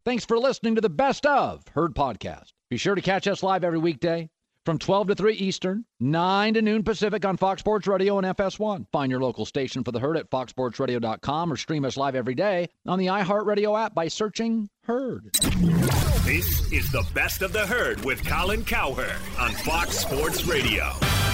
Thanks for listening to the Best of Herd podcast. Be sure to catch us live every weekday from 12 to 3 Eastern, 9 to noon Pacific on Fox Sports Radio and FS1. Find your local station for the Herd at foxsportsradio.com or stream us live every day on the iHeartRadio app by searching Herd. This is the Best of the Herd with Colin Cowherd on Fox Sports Radio.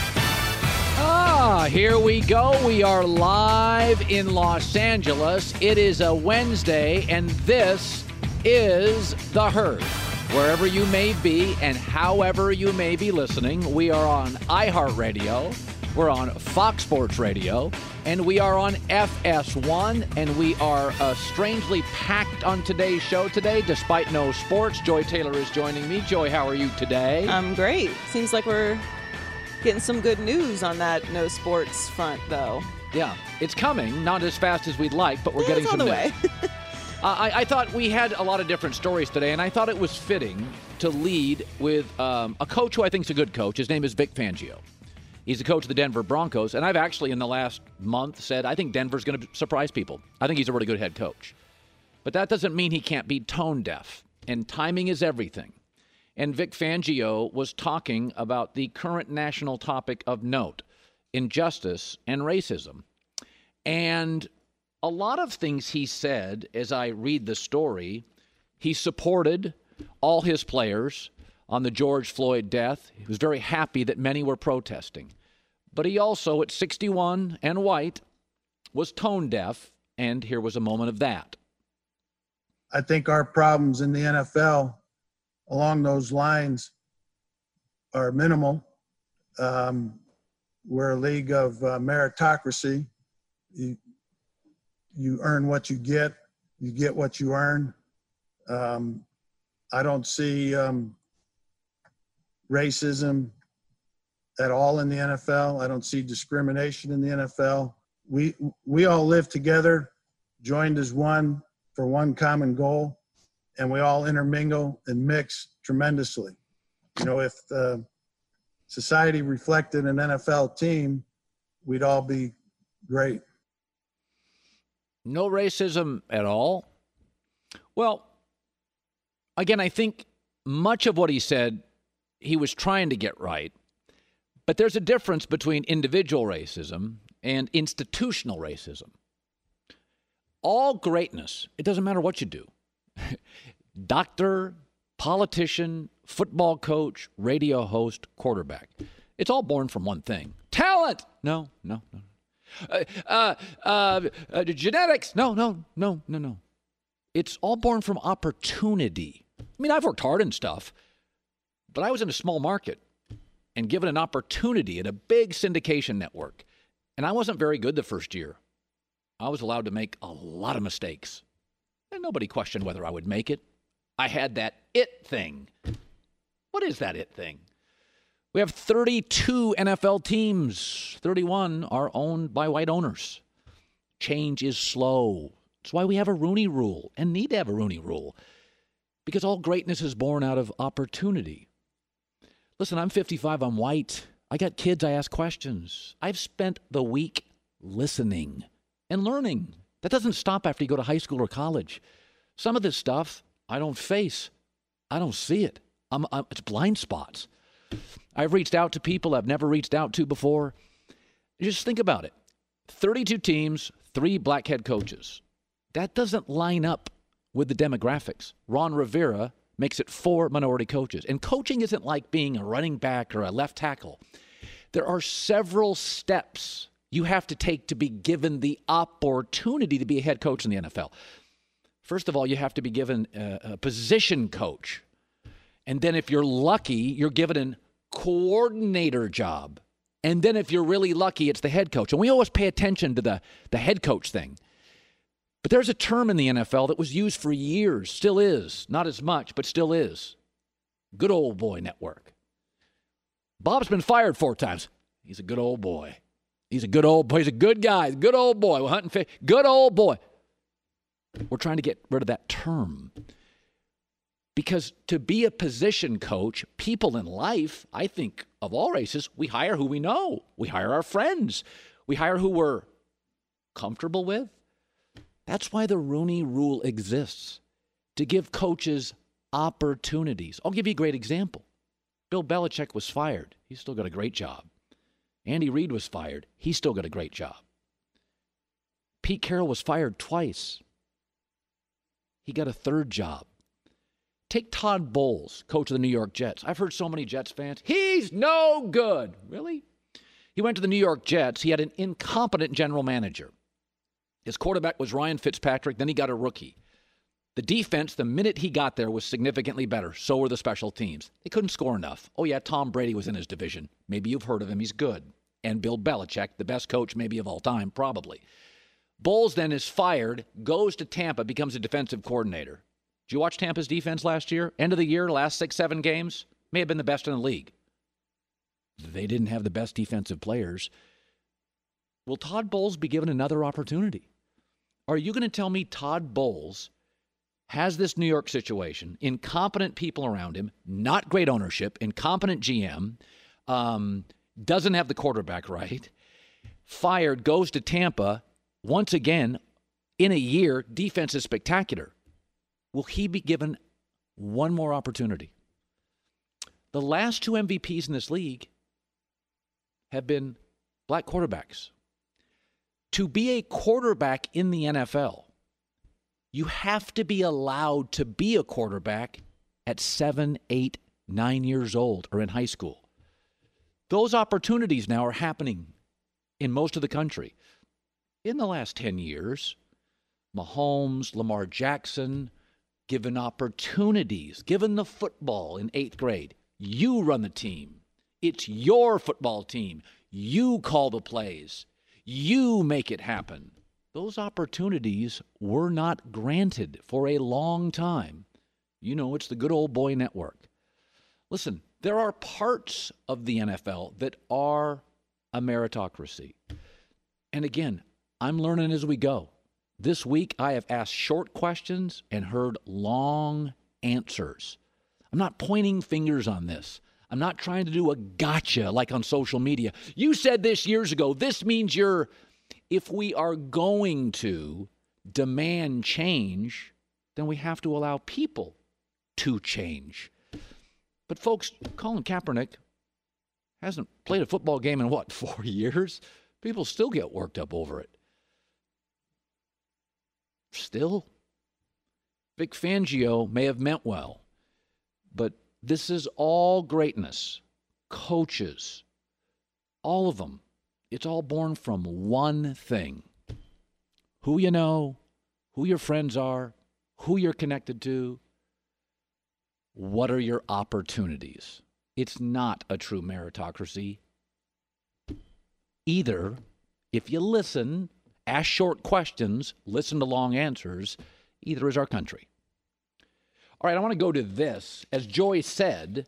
Here we go. We are live in Los Angeles. It is a Wednesday, and this is the Herd. Wherever you may be and however you may be listening, we are on iHeartRadio, we're on Fox Sports Radio, and we are on FS1, and we are strangely packed on today's show today, despite no sports. Joy Taylor is joining me. Joy, how are you today? I'm great. Seems like we're getting some good news on that no sports front, though. Yeah, it's coming, not as fast as we'd like, but we're getting some news. Way. I thought we had a lot of different stories today, and I thought it was fitting to lead with a coach who I think is a good coach. His name is Vic Fangio. He's the coach of the Denver Broncos, and I've actually in the last month said I think Denver's going to surprise people. I think he's a really good head coach. But that doesn't mean he can't be tone deaf, and timing is everything. And Vic Fangio was talking about the current national topic of note, injustice and racism. And a lot of things he said, as I read the story, he supported all his players on the George Floyd death. He was very happy that many were protesting. But he also, at 61 and white, was tone deaf, and here was a moment of that. I think our problems in the NFL along those lines are minimal. We're a league of meritocracy. You earn what you get what you earn. I don't see racism at all in the NFL. I don't see discrimination in the NFL. We all live together, joined as one for one common goal, and we all intermingle and mix tremendously. You know, if society reflected an NFL team, we'd all be great. No racism at all? Well, again, I think much of what he said, he was trying to get right. But there's a difference between individual racism and institutional racism. All greatness, it doesn't matter what you do. Doctor, politician, football coach, radio host, quarterback. It's all born from one thing. Talent! No. Genetics? No. It's all born from opportunity. I mean, I've worked hard and stuff, but I was in a small market and given an opportunity at a big syndication network. And I wasn't very good the first year. I was allowed to make a lot of mistakes. And nobody questioned whether I would make it. I had that it thing. What is that it thing? We have 32 NFL teams. 31 are owned by white owners. Change is slow. That's why we have a Rooney Rule and need to have a Rooney Rule. Because all greatness is born out of opportunity. Listen, I'm 55. I'm white. I got kids. I ask questions. I've spent the week listening and learning. That doesn't stop after you go to high school or college. Some of this stuff I don't face. I don't see it. It's blind spots. I've reached out to people I've never reached out to before. Just think about it. 32 teams, 3 black head coaches. That doesn't line up with the demographics. Ron Rivera makes it 4 minority coaches. And coaching isn't like being a running back or a left tackle. There are several steps you have to take to be given the opportunity to be a head coach in the NFL. First of all, you have to be given a position coach. And then if you're lucky, you're given a coordinator job. And then if you're really lucky, it's the head coach. And we always pay attention to the head coach thing. But there's a term in the NFL that was used for years, still is, not as much, but still is. Good old boy network. Bob's been fired 4 times. He's a good old boy. He's a good old boy. He's a good guy. Good old boy. We're hunting fish. Good old boy. We're trying to get rid of that term. Because to be a position coach, people in life, I think of all races, we hire who we know. We hire our friends. We hire who we're comfortable with. That's why the Rooney Rule exists. to give coaches opportunities. I'll give you a great example. Bill Belichick was fired. He's still got a great job. Andy Reid was fired. He's still got a great job. Pete Carroll was fired twice. He got a third job. Take Todd Bowles, coach of the New York Jets. I've heard so many Jets fans, he's no good. Really? He went to the New York Jets. He had an incompetent general manager. His quarterback was Ryan Fitzpatrick. Then he got a rookie. The defense, the minute he got there, was significantly better. So were the special teams. They couldn't score enough. Oh, yeah, Tom Brady was in his division. Maybe you've heard of him. He's good. And Bill Belichick, the best coach maybe of all time, probably. Bowles then is fired, goes to Tampa, becomes a defensive coordinator. Did you watch Tampa's defense last year? End of the year, last 6-7 games? May have been the best in the league. They didn't have the best defensive players. Will Todd Bowles be given another opportunity? Are you going to tell me Todd Bowles has this New York situation, incompetent people around him, not great ownership, incompetent GM, doesn't have the quarterback right, fired, goes to Tampa, once again, in a year, defense is spectacular. Will he be given one more opportunity? The last two MVPs in this league have been black quarterbacks. To be a quarterback in the NFL, you have to be allowed to be a quarterback at 7, 8, 9 years old or in high school. Those opportunities now are happening in most of the country. In the last 10 years, Mahomes, Lamar Jackson, given opportunities, given the football in 8th grade. You run the team. It's your football team. You call the plays. You make it happen. Those opportunities were not granted for a long time. You know, it's the good old boy network. Listen, there are parts of the NFL that are a meritocracy. And again, I'm learning as we go. This week, I have asked short questions and heard long answers. I'm not pointing fingers on this. I'm not trying to do a gotcha like on social media. You said this years ago. This means you're... If we are going to demand change, then we have to allow people to change. But folks, Colin Kaepernick hasn't played a football game in, 4 years? People still get worked up over it. Still. Vic Fangio may have meant well, but this is all greatness. Coaches, all of them. It's all born from one thing. Who you know, who your friends are, who you're connected to. What are your opportunities? It's not a true meritocracy. Either, if you listen, ask short questions, listen to long answers, either is our country. All right, I want to go to this. As Joy said,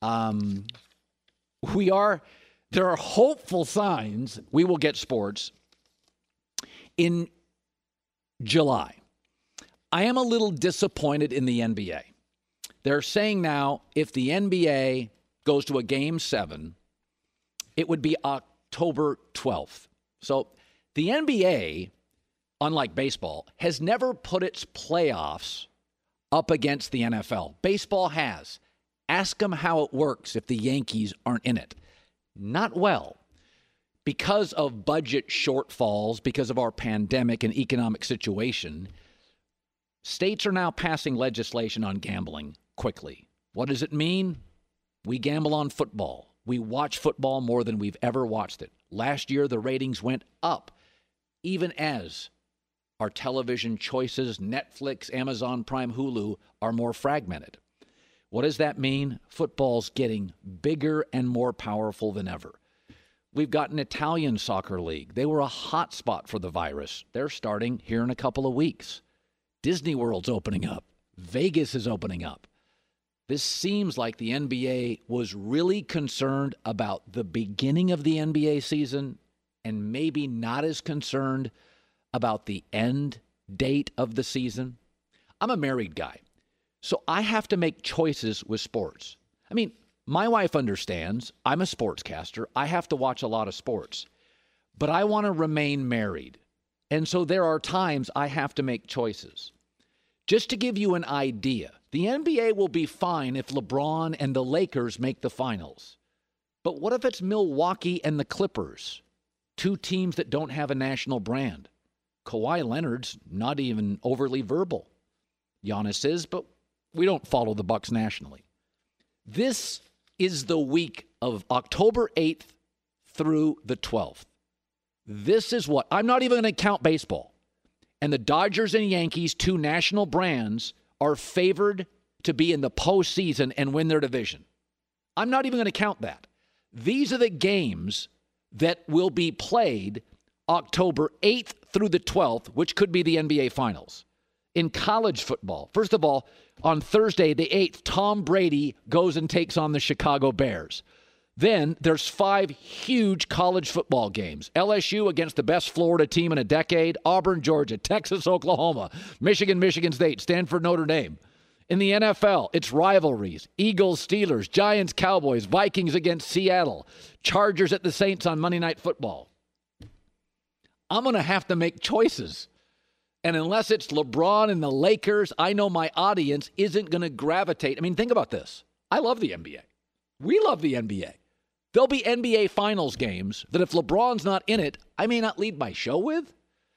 there are hopeful signs we will get sports in July. I am a little disappointed in the NBA. They're saying now if the NBA goes to a Game 7, it would be October 12th. So the NBA, unlike baseball, has never put its playoffs up against the NFL. Baseball has. Ask them how it works if the Yankees aren't in it. Not well. Because of budget shortfalls, because of our pandemic and economic situation, states are now passing legislation on gambling quickly. What does it mean? We gamble on football. We watch football more than we've ever watched it. Last year, the ratings went up, even as our television choices, Netflix, Amazon Prime, Hulu, are more fragmented. What does that mean? Football's getting bigger and more powerful than ever. We've got an Italian soccer league. They were a hot spot for the virus. They're starting here in a couple of weeks. Disney World's opening up. Vegas is opening up. This seems like the NBA was really concerned about the beginning of the NBA season and maybe not as concerned about the end date of the season. I'm a married guy, so I have to make choices with sports. I mean, my wife understands. I'm a sportscaster. I have to watch a lot of sports, but I want to remain married. And so there are times I have to make choices. Just to give you an idea, the NBA will be fine if LeBron and the Lakers make the finals. But what if it's Milwaukee and the Clippers, two teams that don't have a national brand? Kawhi Leonard's not even overly verbal. Giannis is, but we don't follow the Bucks nationally. This is the week of October 8th through the 12th. This is what, I'm not even going to count baseball. And the Dodgers and Yankees, two national brands, are favored to be in the postseason and win their division. I'm not even going to count that. These are the games that will be played October 8th through the 12th, which could be the NBA Finals. In college football, first of all, on Thursday, the 8th, Tom Brady goes and takes on the Chicago Bears. Then there's 5 huge college football games. LSU against the best Florida team in a decade, Auburn, Georgia, Texas, Oklahoma, Michigan, Michigan State, Stanford, Notre Dame. In the NFL, it's rivalries. Eagles, Steelers, Giants, Cowboys, Vikings against Seattle, Chargers at the Saints on Monday Night Football. I'm going to have to make choices. And unless it's LeBron and the Lakers, I know my audience isn't going to gravitate. I mean, think about this. I love the NBA. We love the NBA. There'll be NBA Finals games that if LeBron's not in it, I may not lead my show with.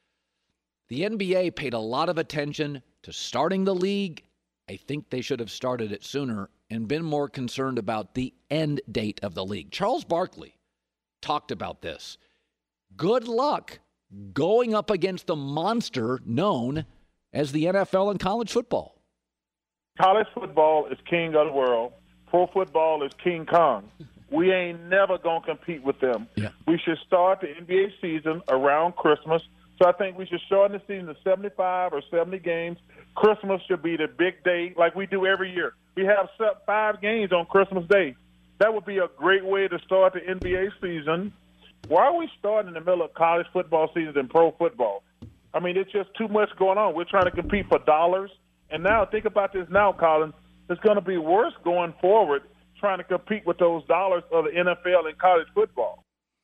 The NBA paid a lot of attention to starting the league. I think they should have started it sooner and been more concerned about the end date of the league. Charles Barkley talked about this. Good luck going up against the monster known as the NFL and college football. College football is king of the world. Pro football is King Kong. We ain't never going to compete with them. Yeah. We should start the NBA season around Christmas. So I think we should shorten the season to 75 or 70 games. Christmas should be the big day like we do every year. We have 5 games on Christmas Day. That would be a great way to start the NBA season. Why are we starting in the middle of college football season and pro football? I mean, it's just too much going on. We're trying to compete for dollars. And now, think about this now, Colin. It's going to be worse going forward trying to compete with those dollars of the NFL and college football.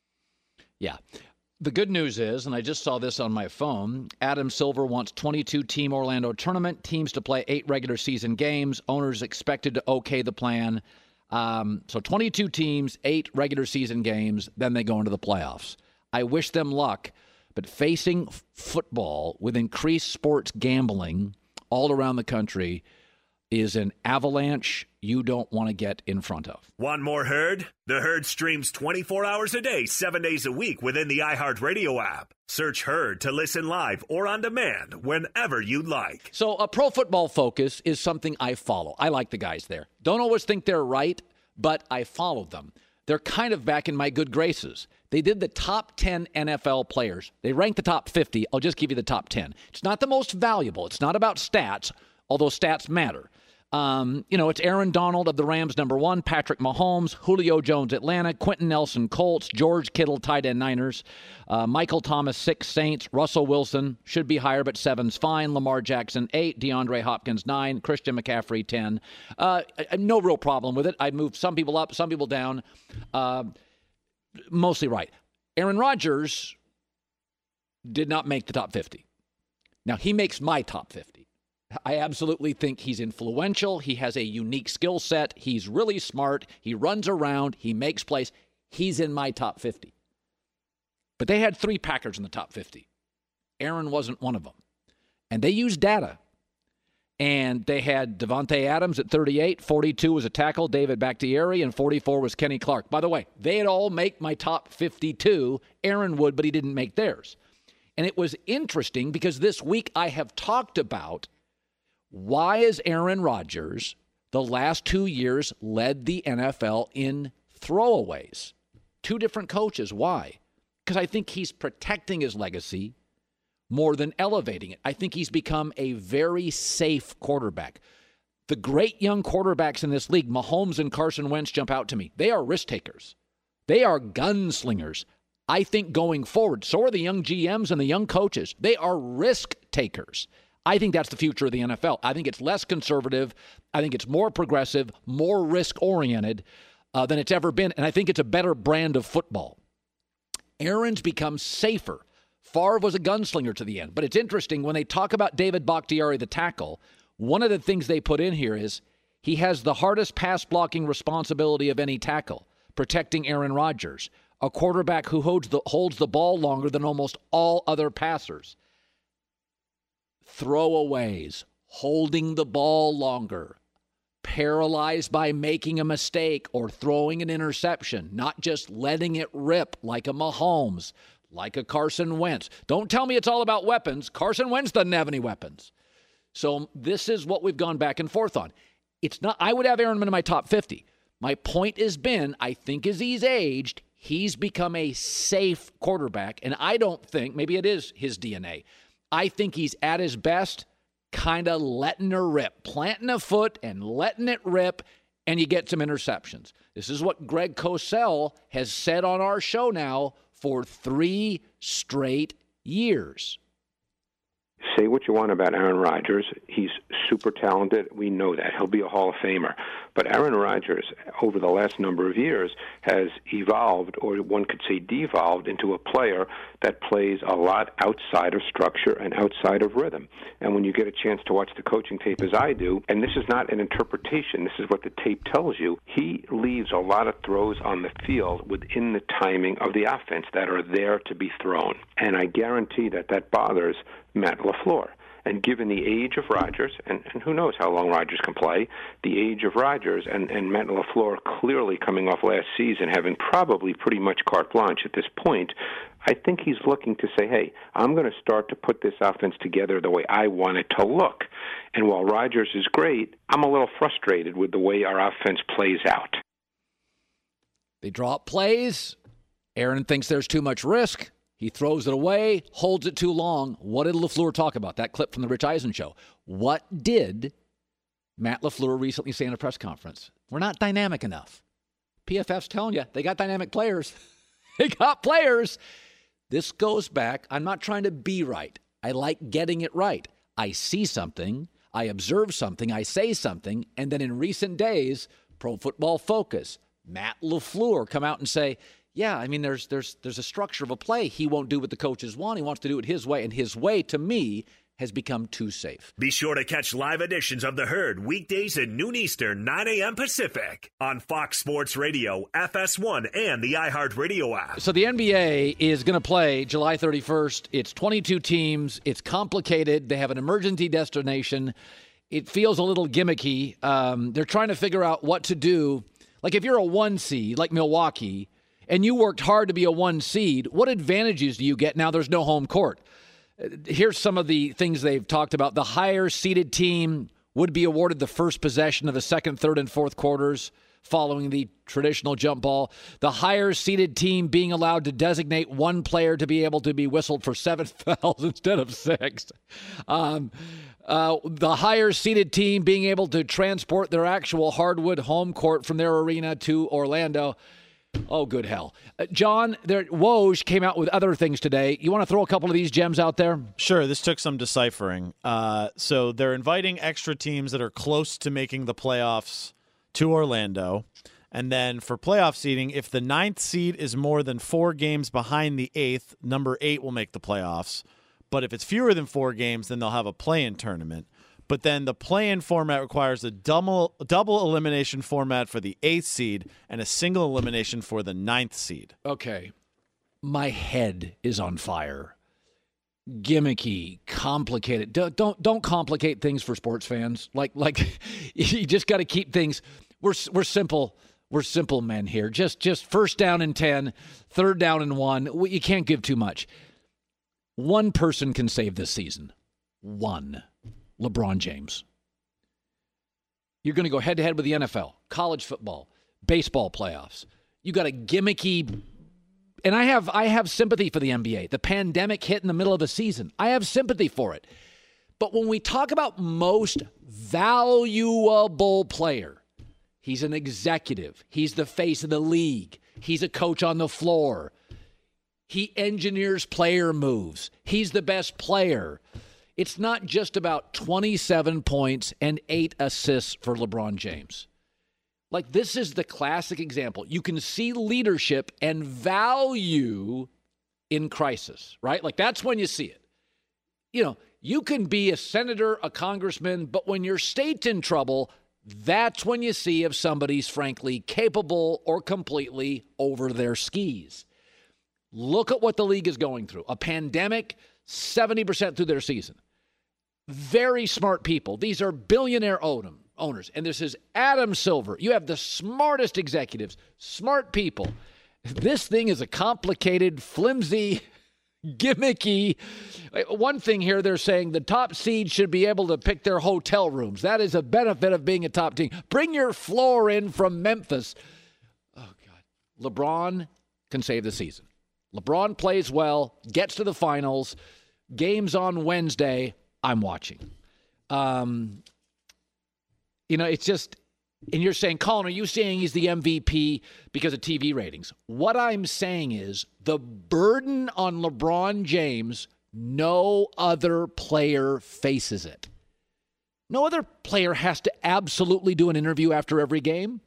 Yeah. The good news is, and I just saw this on my phone, Adam Silver wants 22-team Orlando tournament, teams to play 8 regular season games, owners expected to okay the plan. So 22 teams, 8 regular season games, then they go into the playoffs. I wish them luck, but facing football with increased sports gambling all around the country is an avalanche you don't want to get in front of. Want more Herd? The Herd streams 24 hours a day, 7 days a week within the iHeartRadio app. Search Herd to listen live or on demand whenever you like. So a Pro Football Focus is something I follow. I like the guys there. Don't always think they're right, but I follow them. They're kind of back in my good graces. They did the top 10 NFL players. They ranked the top 50. I'll just give you the top 10. It's not the most valuable. It's not about stats, although stats matter. It's Aaron Donald of the Rams, number 1, Patrick Mahomes, Julio Jones, Atlanta, Quentin Nelson, Colts, George Kittle, tight end, Niners, Michael Thomas, 6, Saints, Russell Wilson, should be higher, but 7's fine, Lamar Jackson, 8, DeAndre Hopkins, 9, Christian McCaffrey, 10. No real problem with it. I'd move some people up, some people down. Mostly right. Aaron Rodgers did not make the top 50. Now, he makes my top 50. I absolutely think he's influential. He has a unique skill set. He's really smart. He runs around. He makes plays. He's in my top 50. But they had 3 Packers in the top 50. Aaron wasn't one of them. And they used data. And they had Devontae Adams at 38. 42 was a tackle, David Bakhtiari, and 44 was Kenny Clark. By the way, they'd all make my top 52. Aaron would, but he didn't make theirs. And it was interesting because this week I have talked about why is Aaron Rodgers the last 2 years led the NFL in throwaways? 2 different coaches. Why? Because I think he's protecting his legacy more than elevating it. I think he's become a very safe quarterback. The great young quarterbacks in this league, Mahomes and Carson Wentz, jump out to me. They are risk takers. They are gunslingers. I think going forward, so are the young GMs and the young coaches. They are risk takers. I think that's the future of the NFL. I think it's less conservative. I think it's more progressive, more risk-oriented than it's ever been. And I think it's a better brand of football. Aaron's become safer. Favre was a gunslinger to the end. But it's interesting, when they talk about David Bakhtiari, the tackle, One of the things they put in here is he has the hardest pass blocking responsibility of any tackle, protecting Aaron Rodgers, a quarterback who holds the ball longer than almost all other passers. Throwaways, holding the ball longer, paralyzed by making a mistake or throwing an interception, not just letting it rip like a Mahomes, like a Carson Wentz. Don't tell me it's all about weapons. Carson Wentz doesn't have any weapons. So this is what we've gone back and forth on. It's not. I would have Aaron in my top 50. My point has been, I think as he's aged, he's become a safe quarterback, and I don't think, maybe it is his DNA, I think he's at his best kind of letting her rip, planting a foot and letting it rip, and you get some interceptions. This is what Greg Cosell has said on our show now for 3 straight years. Say what you want about Aaron Rodgers. He's super talented. We know that. He'll be a Hall of Famer. But Aaron Rodgers, over the last number of years, has evolved, or one could say devolved, into a player that plays a lot outside of structure and outside of rhythm. And when you get a chance to watch the coaching tape, as I do, and this is not an interpretation, this is what the tape tells you, he leaves a lot of throws on the field within the timing of the offense that are there to be thrown. And I guarantee that that bothers Matt LaFleur. And given the age of Rodgers, and who knows how long Rodgers can play, the age of Rodgers and Matt LaFleur clearly coming off last season, having probably pretty much carte blanche at this point, I think he's looking to say, hey, I'm going to start to put this offense together the way I want it to look. And while Rodgers is great, I'm a little frustrated with the way our offense plays out. They draw up plays. Aaron thinks there's too much risk. He throws it away, holds it too long. What did LaFleur talk about? That clip from the Rich Eisen show. What did Matt LaFleur recently say in a press conference? We're not dynamic enough. PFF's telling you, they got dynamic players. They got players. This goes back. I'm not trying to be right. I like getting it right. I see something, I observe something, I say something, and then in recent days, Pro Football Focus, Matt LaFleur come out and say, yeah, I mean, there's a structure of a play. He won't do what the coaches want. He wants to do it his way. And his way, to me, has become too safe. Be sure to catch live editions of The Herd weekdays at noon Eastern, 9 a.m. Pacific on Fox Sports Radio, FS1, and the iHeartRadio app. So the NBA is going to play July 31st. It's 22 teams. It's complicated. They have an emergency destination. It feels a little gimmicky. They're trying to figure out what to do. Like if you're a 1 seed, like Milwaukee, and you worked hard to be a 1 seed, what advantages do you get now there's no home court? Here's some of the things they've talked about. The higher seeded team would be awarded the first possession of the second, third, and fourth quarters following the traditional jump ball. The higher seeded team being allowed to designate one player to be able to be whistled for 7 fouls instead of 6. The higher seeded team being able to transport their actual hardwood home court from their arena to Orlando. Oh, good hell. John, Woj came out with other things today. You want to throw a couple of these gems out there? Sure. This took some deciphering. So they're inviting extra teams that are close to making the playoffs to Orlando. And then for playoff seeding, if the 9th seed is more than 4 games behind the 8th, number 8 will make the playoffs. But if it's fewer than 4 games, then they'll have a play-in tournament. But then the play-in format requires a double elimination format for the 8th seed and a single elimination for the 9th seed. Okay. My head is on fire. Gimmicky, complicated. Don't complicate things for sports fans. Like you just got to keep things. We're simple. We're simple men here. Just first down and 10, third down and 1. You can't give too much. One person can save this season. One. LeBron James. You're going to go head-to-head with the NFL, college football, baseball playoffs. You got a gimmicky, and I have sympathy for the NBA. The pandemic hit in the middle of the season. I have sympathy for it. But when we talk about most valuable player, he's an executive. He's the face of the league. He's a coach on the floor. He engineers player moves. He's the best player. It's not just about 27 points and 8 assists for LeBron James. Like, this is the classic example. You can see leadership and value in crisis, right? Like, that's when you see it. You know, You can be a senator, a congressman, but when your state's in trouble, that's when you see if somebody's frankly capable or completely over their skis. Look at what the league is going through. A pandemic, 70% through their season. Very smart people. These are billionaire owners. And this is Adam Silver. You have the smartest executives, smart people. This thing is a complicated, flimsy, gimmicky. One thing here, they're saying the top seed should be able to pick their hotel rooms. That is a benefit of being a top team. Bring your floor in from Memphis. Oh, God. LeBron can save the season. LeBron plays well, gets to the finals, games on Wednesday. I'm watching. It's just, and you're saying, Colin, are you saying he's the MVP because of TV ratings? What I'm saying is the burden on LeBron James, no other player faces it. No other player has to absolutely do an interview after every game.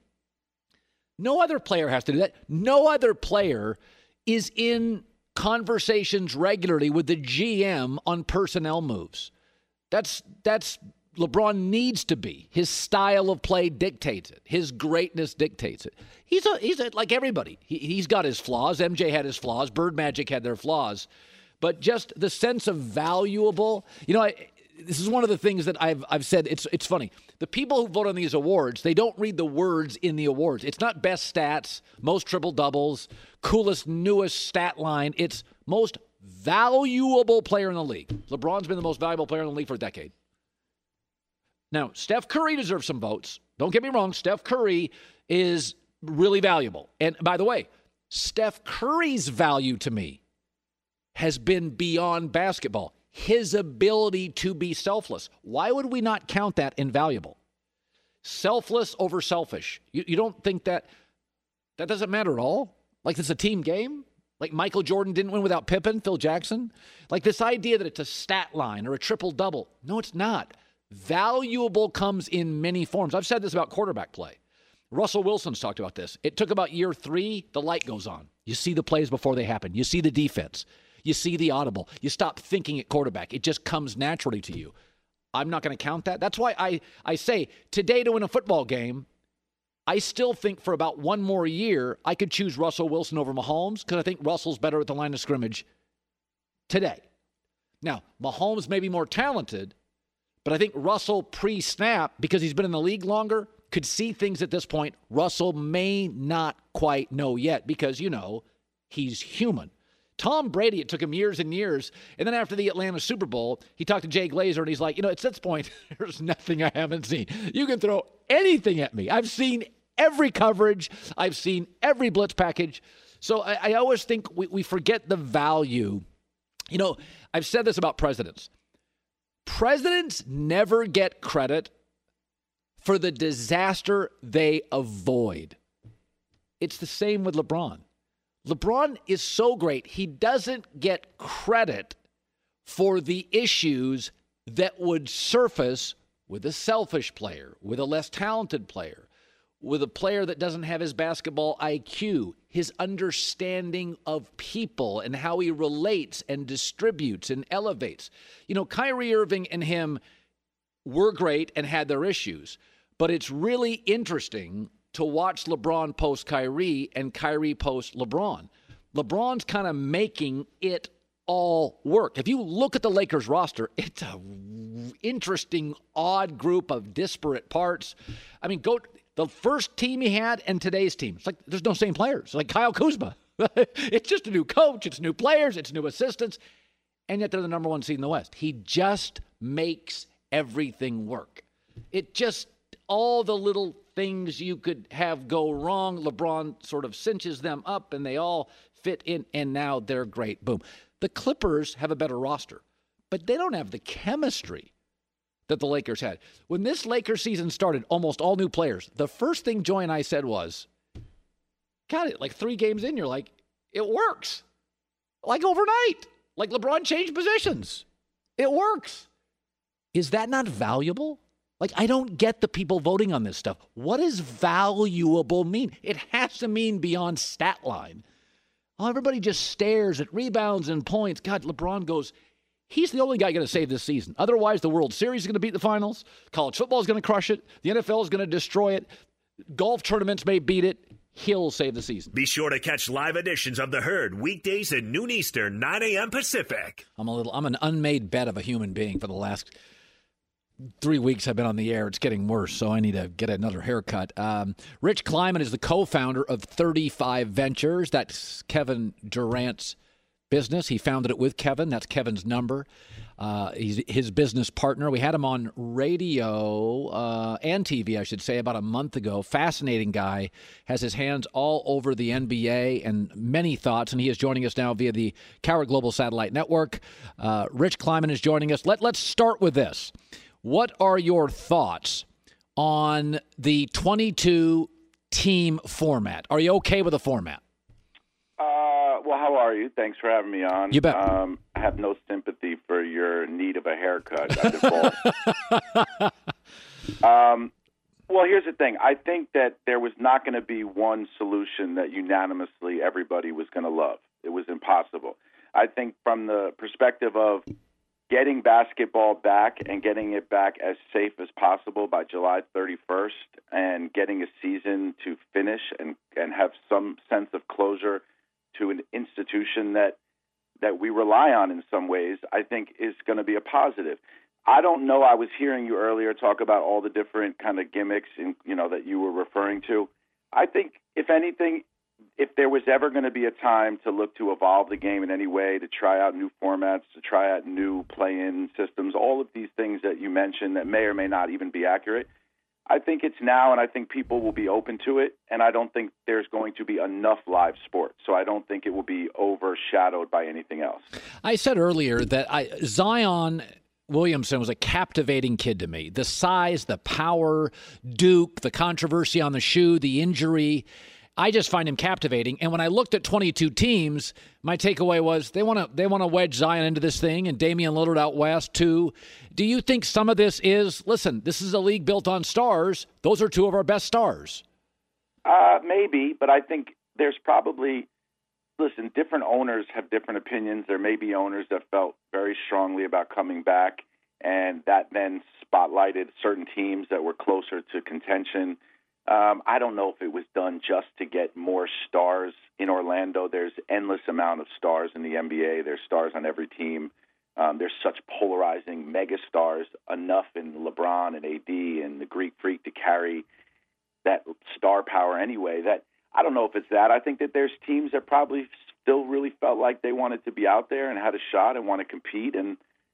No other player has to do that. No other player is in conversations regularly with the GM on personnel moves. That's LeBron needs to be. His style of play dictates it. His greatness dictates it. He's like everybody. He's got his flaws. MJ had his flaws. Bird Magic had their flaws. But just the sense of valuable, this is one of the things that I've said. It's funny. The people who vote on these awards, they don't read the words in the awards. It's not best stats, most triple doubles, coolest, newest stat line. It's most valuable player in the league. LeBron's been the most valuable player in the league for a decade. Now, Steph Curry deserves some votes. Don't get me wrong. Steph Curry is really valuable. And by the way, Steph Curry's value to me has been beyond basketball. His ability to be selfless. Why would we not count that invaluable? Selfless over selfish. You don't think that doesn't matter at all? Like it's a team game? Like Michael Jordan didn't win without Pippen, Phil Jackson? Like this idea that it's a stat line or a triple-double. No, it's not. Valuable comes in many forms. I've said this about quarterback play. Russell Wilson's talked about this. It took about year 3, the light goes on. You see the plays before they happen. You see the defense. You see the audible. You stop thinking at quarterback. It just comes naturally to you. I'm not going to count that. That's why I say today to win a football game, I still think for about one more year, I could choose Russell Wilson over Mahomes because I think Russell's better at the line of scrimmage today. Now, Mahomes may be more talented, but I think Russell pre-snap, because he's been in the league longer, could see things at this point Russell may not quite know yet because, he's human. Tom Brady, it took him years and years. And then after the Atlanta Super Bowl, he talked to Jay Glazer, and he's like, at this point, there's nothing I haven't seen. You can throw anything at me. I've seen every coverage. I've seen every blitz package. So I always think we forget the value. I've said this about presidents. Presidents never get credit for the disaster they avoid. It's the same with LeBron. LeBron is so great, he doesn't get credit for the issues that would surface with a selfish player, with a less talented player, with a player that doesn't have his basketball IQ, his understanding of people and how he relates and distributes and elevates. Kyrie Irving and him were great and had their issues, but it's really interesting to watch LeBron post Kyrie and Kyrie post LeBron. LeBron's kind of making it all work. If you look at the Lakers roster, it's a interesting, odd group of disparate parts. I mean, go the first team he had and today's team. It's like there's no same players. It's like Kyle Kuzma. It's just a new coach. It's new players. It's new assistants. And yet they're the number 1 seed in the West. He just makes everything work. It just, all the little things you could have go wrong, LeBron sort of cinches them up and they all fit in, and now they're great. Boom. The Clippers have a better roster, but they don't have the chemistry that the Lakers had. When this Lakers season started, almost all new players. The first thing Joy and I said was, God, like 3 games in, you're like, it works. Like overnight. Like LeBron changed positions. It works. Is that not valuable? Like, I don't get the people voting on this stuff. What does valuable mean? It has to mean beyond stat line. Oh, everybody just stares at rebounds and points. God, LeBron goes, He's the only guy going to save this season. Otherwise, the World Series is going to beat the finals. College football is going to crush it. The NFL is going to destroy it. Golf tournaments may beat it. He'll save the season. Be sure to catch live editions of The Herd weekdays at noon Eastern, 9 a.m. Pacific. I'm an unmade bed of a human being for the last 3 weeks I've been on the air. It's getting worse, so I need to get another haircut. Rich Kleiman is the co-founder of 35 Ventures. That's Kevin Durant's business. He founded it with Kevin. That's Kevin's number. He's his business partner. We had him on radio and TV, I should say, about a month ago. Fascinating guy. Has his hands all over the NBA and many thoughts, and he is joining us now via the Coward Global Satellite Network. Rich Kleiman is joining us. Let's start with this. What are your thoughts on the 22-team format? Are you okay with the format? Well, how are you? Thanks for having me on. You bet. I have no sympathy for your need of a haircut. I've been bald. Well, here's the thing. I think that there was not going to be one solution that unanimously everybody was going to love. It was impossible. I think from the perspective of getting basketball back and getting it back as safe as possible by July 31st and getting a season to finish and have some sense of closure to an institution that we rely on in some ways, I think is going to be a positive. I don't know. I was hearing you earlier talk about all the different kind of gimmicks that you were referring to. I think, if anything, if there was ever going to be a time to look to evolve the game in any way, to try out new formats, to try out new play-in systems, all of these things that you mentioned that may or may not even be accurate, I think it's now, and I think people will be open to it, and I don't think there's going to be enough live sports, so I don't think it will be overshadowed by anything else. I said earlier that Zion Williamson was a captivating kid to me. The size, the power, Duke, the controversy on the shoe, the injury, I just find him captivating. And when I looked at 22 teams, my takeaway was they want to wedge Zion into this thing and Damian Lillard out west too. Do you think some of this is, listen, this is a league built on stars. Those are two of our best stars. Maybe, but I think there's probably, listen, different owners have different opinions. There may be owners that felt very strongly about coming back, and that then spotlighted certain teams that were closer to contention. I don't know if it was done just to get more stars in Orlando. There's endless amount of stars in the NBA. There's stars on every team. There's such polarizing mega stars, enough in LeBron and AD and the Greek Freak to carry that star power anyway. That I don't know if it's that. I think that there's teams that probably still really felt like they wanted to be out there and had a shot and want to compete, and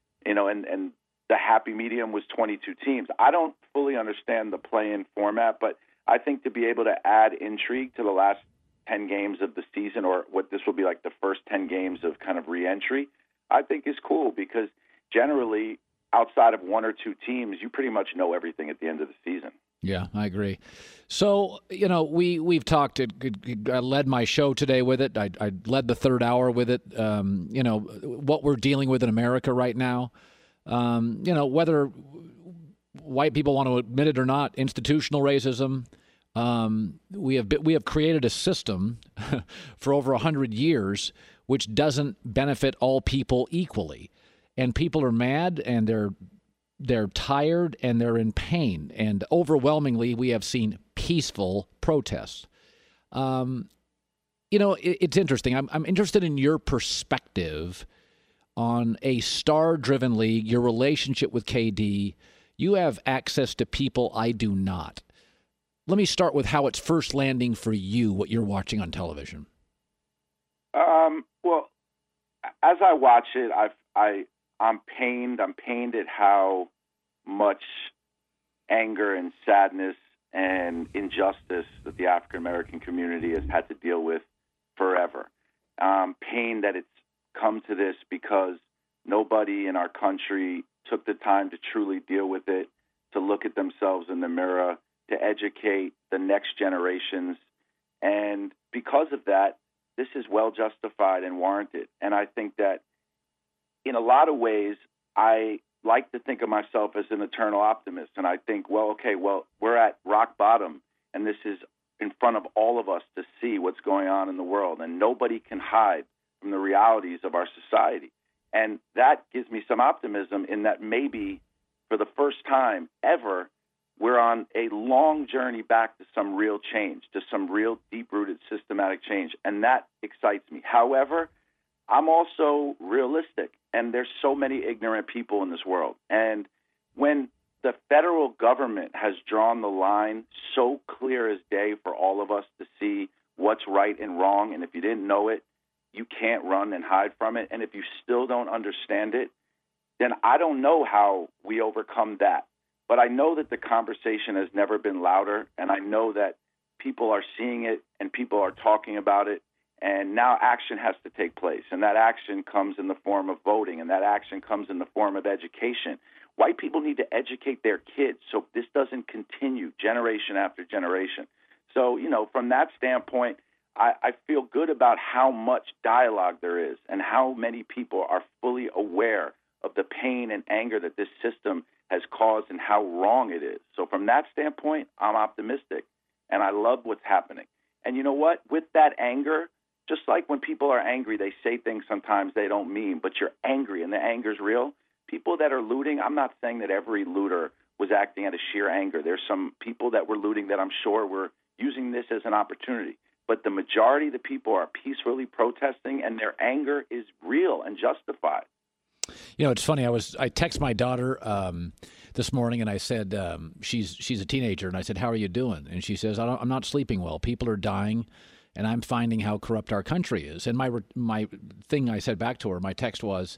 the happy medium was 22 teams. I don't fully understand the play-in format, but I think to be able to add intrigue to the last 10 games of the season, or what this will be like the first 10 games of kind of re-entry, I think is cool, because generally outside of one or two teams, you pretty much know everything at the end of the season. Yeah, I agree. So, we've talked. I led my show today with it. I led the third hour with it. What we're dealing with in America right now, whether white people want to admit it or not, institutional racism. We have created a system for over 100 years which doesn't benefit all people equally, and people are mad and they're tired and they're in pain, and overwhelmingly we have seen peaceful protests. It's interesting. I'm interested in your perspective on a star-driven league, your relationship with KD. You have access to people I do not. Let me start with how it's first landing for you, what you're watching on television. Well, as I watch it, I'm pained. I'm pained at how much anger and sadness and injustice that the African American community has had to deal with forever. Pain that it's come to this because nobody in our country took the time to truly deal with it, to look at themselves in the mirror, to educate the next generations. And because of that, this is well justified and warranted. And I think that in a lot of ways, I like to think of myself as an eternal optimist. And I think, we're at rock bottom, and this is in front of all of us to see what's going on in the world. And nobody can hide from the realities of our society. And that gives me some optimism in that maybe for the first time ever, we're on a long journey back to some real change, to some real deep-rooted systematic change. And that excites me. However, I'm also realistic, and there's so many ignorant people in this world. And when the federal government has drawn the line so clear as day for all of us to see what's right and wrong, and if you didn't know it, you can't run and hide from it. And if you still don't understand it, then I don't know how we overcome that. But I know that the conversation has never been louder, and I know that people are seeing it and people are talking about it, and now action has to take place. And that action comes in the form of voting, and that action comes in the form of education. White people need to educate their kids so this doesn't continue generation after generation. So, from that standpoint, I feel good about how much dialogue there is and how many people are fully aware of the pain and anger that this system has caused and how wrong it is. So from that standpoint, I'm optimistic, and I love what's happening. And you know what? With that anger, just like when people are angry, they say things sometimes they don't mean, but you're angry and the anger's real. People that are looting, I'm not saying that every looter was acting out of sheer anger. There's some people that were looting that I'm sure were using this as an opportunity. But the majority of the people are peacefully protesting, and their anger is real and justified. It's funny. I text my daughter this morning, and I said she's a teenager, and I said, "How are you doing?" And she says, "I'm not sleeping well. People are dying, and I'm finding how corrupt our country is." And my thing I said back to her, my text was,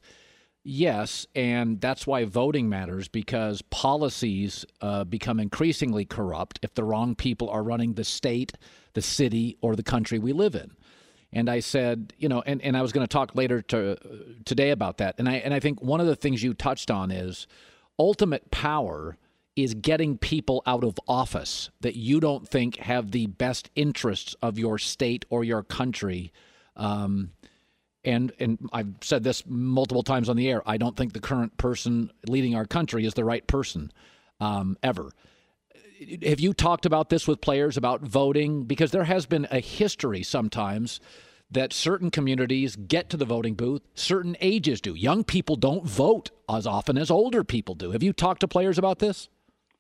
"Yes, and that's why voting matters, because policies become increasingly corrupt if the wrong people are running the state, the city, or the country we live in." And I said, and I was going to talk later today about that. And I think one of the things you touched on is ultimate power is getting people out of office that you don't think have the best interests of your state or your country. And I've said this multiple times on the air. I don't think the current person leading our country is the right person ever. Have you talked about this with players about voting? Because there has been a history sometimes that certain communities get to the voting booth, certain ages do. Young people don't vote as often as older people do. Have you talked to players about this?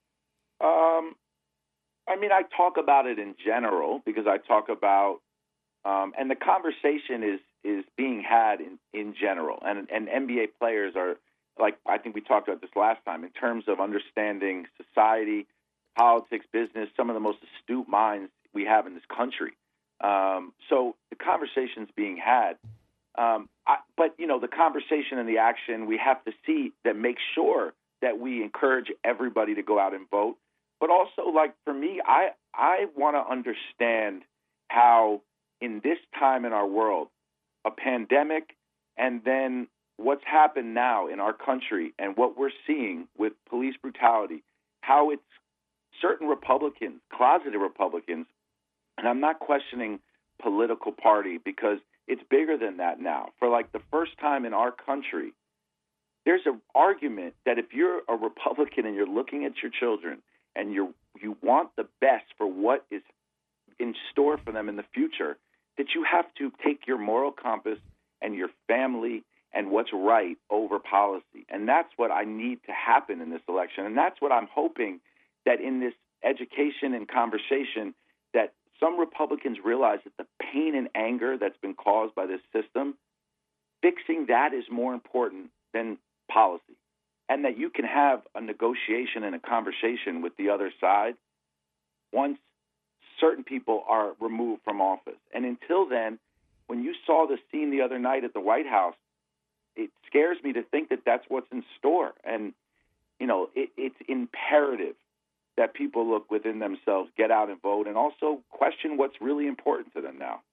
I talk about it in general because I talk about, and the conversation is being had in general. And NBA players are, like I think we talked about this last time, in terms of understanding society, politics, business, some of the most astute minds we have in this country. So the conversation's being had. But the conversation and the action, we have to see that make sure that we encourage everybody to go out and vote. But also, like for me, I want to understand how in this time in our world, a pandemic and then what's happened now in our country and what we're seeing with police brutality, how it's certain Republicans, closeted Republicans, and I'm not questioning political party because it's bigger than that now. For like the first time in our country, there's an argument that if you're a Republican and you're looking at your children and you want the best for what is in store for them in the future, that you have to take your moral compass and your family and what's right over policy. And that's what I need to happen in this election. And that's what I'm hoping that in this education and conversation, that some Republicans realize that the pain and anger that's been caused by this system, fixing that is more important than policy. And that you can have a negotiation and a conversation with the other side once certain people are removed from office. And until then, when you saw the scene the other night at the White House, it scares me to think that that's what's in store. And, it's imperative that people look within themselves, get out and vote, and also question what's really important to them now.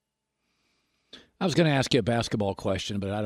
I was going to ask you a basketball question, but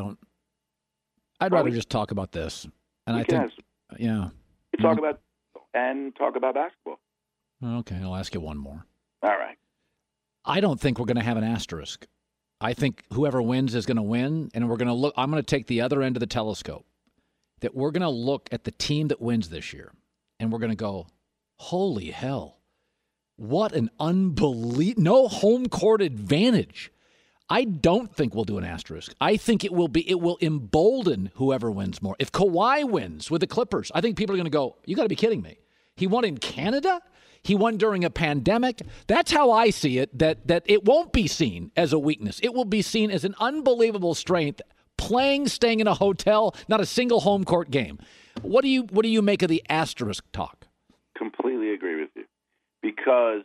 I'd rather just talk about this. And I think, we talk about basketball. Okay, I'll ask you one more. All right. I don't think we're going to have an asterisk. I think whoever wins is going to win, and we're going to look. I'm going to take the other end of the telescope. That we're going to look at the team that wins this year, and we're going to go, holy hell, what an no home court advantage. I don't think we'll do an asterisk. I think it will embolden whoever wins more. If Kawhi wins with the Clippers, I think people are going to go, you got to be kidding me. He won in Canada? He won during a pandemic? That's how I see it, that it won't be seen as a weakness. It will be seen as an unbelievable strength, staying in a hotel, not a single home court game. What do you make of the asterisk talk? Completely agree with you. Because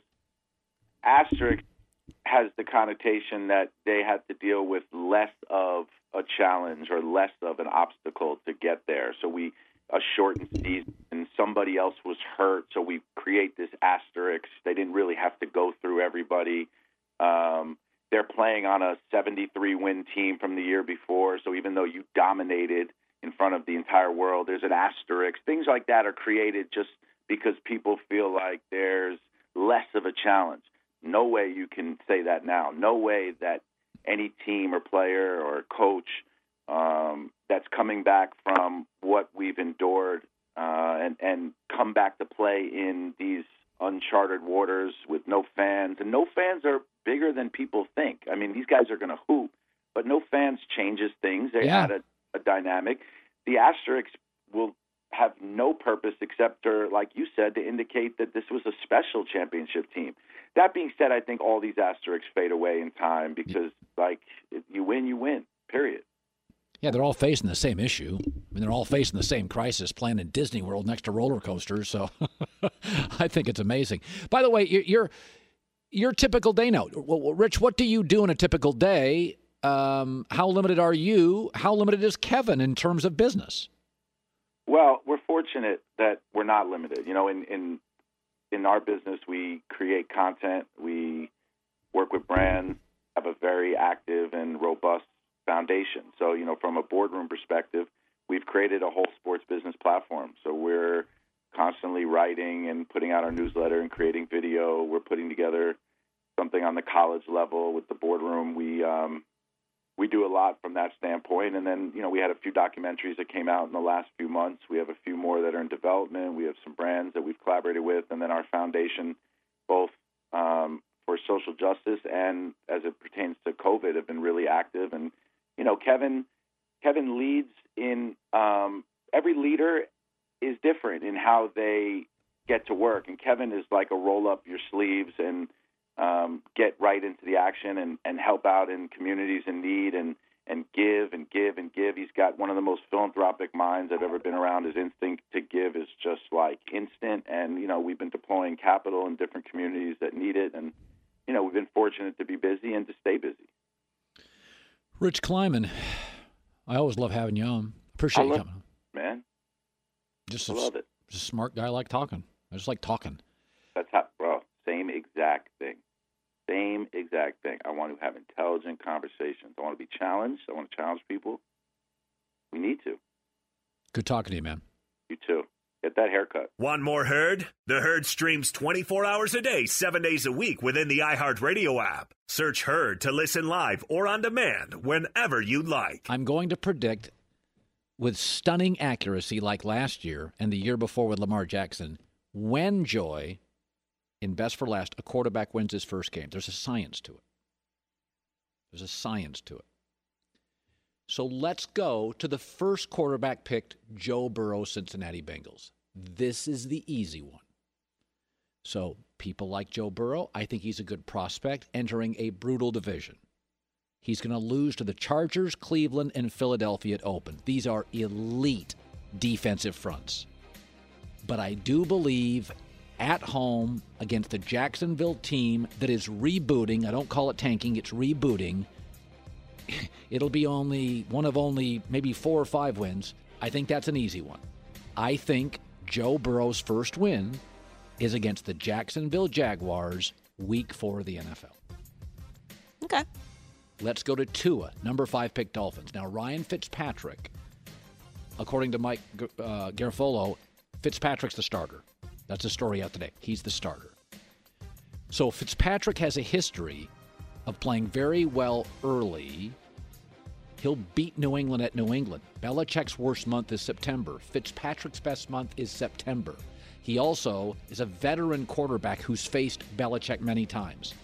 asterisk has the connotation that they have to deal with less of a challenge or less of an obstacle to get there. So a shortened season and somebody else was hurt, so we create this asterisk. They didn't really have to go through everybody. They're playing on a 73-win team from the year before, so even though you dominated in front of the entire world, there's an asterisk. Things like that are created just because people feel like there's less of a challenge. No way you can say that now. No way that any team or player or coach that's coming back from what we've endured and come back to play in these uncharted waters with no fans. And no fans are bigger than people think. I mean, these guys are going to hoop, but no fans changes things. They add a dynamic. The asterisks will have no purpose except for, like you said, to indicate that this was a special championship team. That being said, I think all these asterisks fade away in time because, like, if you win, period. Yeah, they're all facing the same issue. I mean, they're all facing the same crisis, playing in Disney World next to roller coasters. So I think it's amazing. By the way, your typical day now. Well, Rich, what do you do in a typical day? How limited are you? How limited is Kevin in terms of business? Well, we're fortunate that we're not limited. You know, in our business, we create content. We work with brands, have a very active and robust foundation. So, you know, from a boardroom perspective, we've created a whole sports business platform. So we're constantly writing and putting out our newsletter and creating video. We're putting together something on the college level with the boardroom. We do a lot from that standpoint. And then, you know, we had a few documentaries that came out in the last few months. We have a few more that are in development. We have some brands that we've collaborated with. And then our foundation, both for social justice and as it pertains to COVID, have been really active. And, you know, Kevin leads in every leader is different in how they get to work. And Kevin is like a roll up your sleeves and get right into the action and help out in communities in need and give and give and give. He's got one of the most philanthropic minds I've ever been around. His instinct to give is just like instant. And, you know, we've been deploying capital in different communities that need it. And, you know, we've been fortunate to be busy and to stay busy. Rich Kleiman, I always love having you on. Appreciate you coming on. Man. I love it. Just a smart guy. I like talking. I just like talking. That's how, bro. Same exact thing. Same exact thing. I want to have intelligent conversations. I want to be challenged. I want to challenge people. We need to. Good talking to you, man. You too. Get that haircut. Want more Herd? The Herd streams 24 hours a day, 7 days a week within the iHeartRadio app. Search Herd to listen live or on demand whenever you like. I'm going to predict with stunning accuracy like last year and the year before with Lamar Jackson, when Joy, in Best for Last, a quarterback wins his first game. There's a science to it. So let's go to the first quarterback picked, Joe Burrow, Cincinnati Bengals. This is the easy one. So people like Joe Burrow, I think he's a good prospect entering a brutal division. He's going to lose to the Chargers, Cleveland, and Philadelphia at Open. These are elite defensive fronts. But I do believe at home against the Jacksonville team that is rebooting, I don't call it tanking, it's rebooting, it'll be one of only maybe 4 or 5 wins. I think that's an easy one. I think Joe Burrow's first win is against the Jacksonville Jaguars, week 4 of the NFL. Okay. Let's go to Tua, number 5 pick Dolphins. Now, Ryan Fitzpatrick, according to Mike Garafolo, Fitzpatrick's the starter. That's the story out today. He's the starter. So Fitzpatrick has a history of playing very well early. He'll beat New England at New England. Belichick's worst month is September. Fitzpatrick's best month is September. He also is a veteran quarterback who's faced Belichick many times.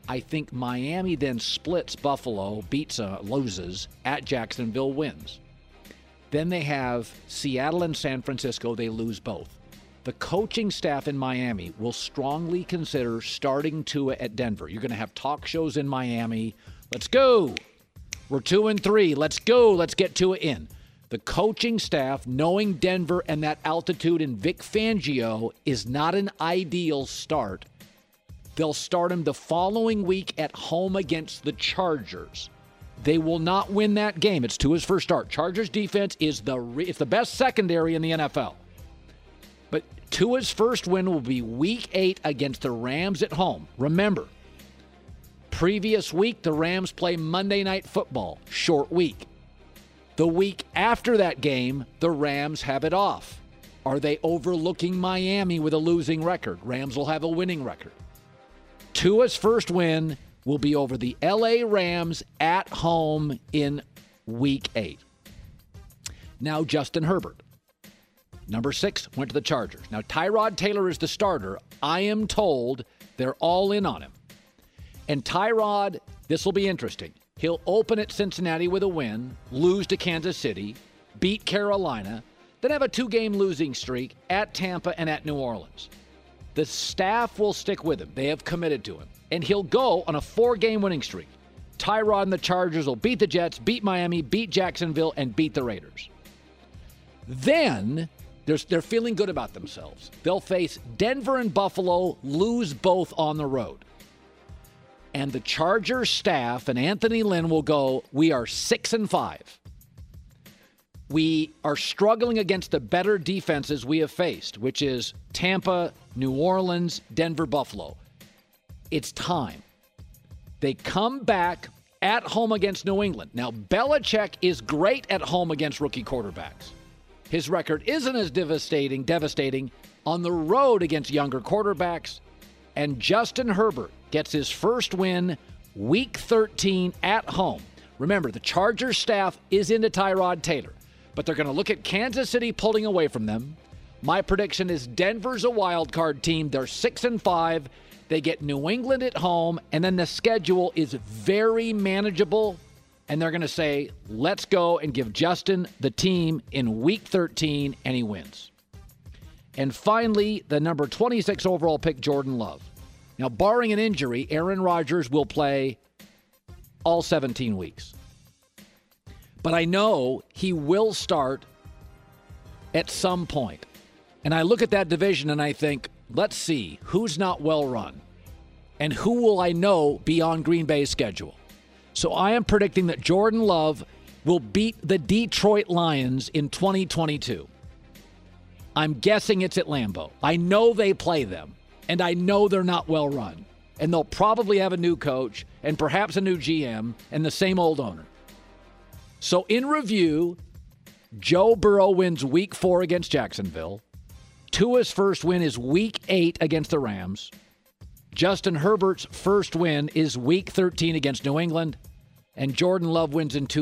I think Miami then splits Buffalo, loses, at Jacksonville, wins. Then they have Seattle and San Francisco. They lose both. The coaching staff in Miami will strongly consider starting Tua at Denver. You're going to have talk shows in Miami. Let's go. We're 2-3. Let's go. Let's get Tua in. The coaching staff, knowing Denver and that altitude and Vic Fangio is not an ideal start, they'll start him the following week at home against the Chargers. They will not win that game. It's Tua's first start. Chargers defense is it's the best secondary in the NFL. But Tua's first win will be Week 8 against the Rams at home. Remember, previous week, the Rams play Monday Night Football, short week. The week after that game, the Rams have it off. Are they overlooking Miami with a losing record? Rams will have a winning record. Tua's first win will be over the L.A. Rams at home in Week 8. Now, Justin Herbert. Number 6, went to the Chargers. Now, Tyrod Taylor is the starter. I am told they're all in on him. And Tyrod, this will be interesting. He'll open at Cincinnati with a win, lose to Kansas City, beat Carolina, then have a 2-game losing streak at Tampa and at New Orleans. The staff will stick with him. They have committed to him. And he'll go on a 4-game winning streak. Tyrod and the Chargers will beat the Jets, beat Miami, beat Jacksonville, and beat the Raiders. Then they're feeling good about themselves. They'll face Denver and Buffalo, lose both on the road. And the Chargers staff and Anthony Lynn will go, we are 6-5. We are struggling against the better defenses we have faced, which is Tampa, New Orleans, Denver, Buffalo. It's time. They come back at home against New England. Now, Belichick is great at home against rookie quarterbacks. His record isn't as devastating on the road against younger quarterbacks. And Justin Herbert gets his first win Week 13 at home. Remember, the Chargers staff is into Tyrod Taylor, but they're going to look at Kansas City pulling away from them. My prediction is Denver's a wild card team. They're 6-5. They get New England at home, and then the schedule is very manageable. And they're going to say, let's go and give Justin the team in Week 13, and he wins. And finally, the number 26 overall pick, Jordan Love. Now, barring an injury, Aaron Rodgers will play all 17 weeks. But I know he will start at some point. And I look at that division and I think, let's see who's not well run and who will I know be on Green Bay's schedule. So I am predicting that Jordan Love will beat the Detroit Lions in 2022. I'm guessing it's at Lambeau. I know they play them, and I know they're not well run. And they'll probably have a new coach and perhaps a new GM and the same old owner. So in review, Joe Burrow wins Week 4 against Jacksonville. Tua's first win is Week 8 against the Rams. Justin Herbert's first win is Week 13 against New England. And Jordan Love wins in 2